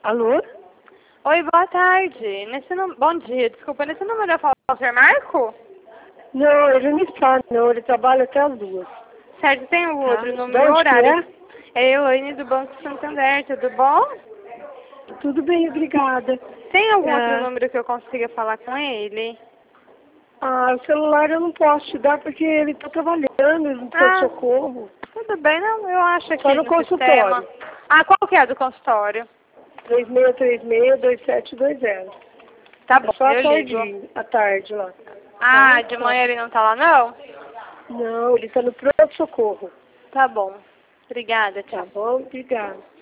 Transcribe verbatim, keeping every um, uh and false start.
Alô? Oi, boa tarde. Nesse num... Bom dia, desculpa. Nesse número eu falo com o senhor Marco? Não, ele não está, não. Ele trabalha até as duas. Certo, tem o Tá? outro De número e onde que horário. é? É Elaine do Banco Santander, tudo bom? Tudo bem, obrigada. Tem algum outro É, número que eu consiga falar com ele? ah, o celular eu não posso te dar porque ele está trabalhando, ele não precisa de Ah, socorro. tudo bem, não, eu acho Só aqui no no sistema. consultório. Ah, qual que é do consultório? três seis três seis, dois sete dois zero. Tá É bom, só à eu ligo. tarde, à tarde lá. Ah, Tá? de Tá. manhã ele não tá lá, não? Não, ele está no pronto-socorro. Tá bom. Obrigada, Tá tchau. bom? Obrigada.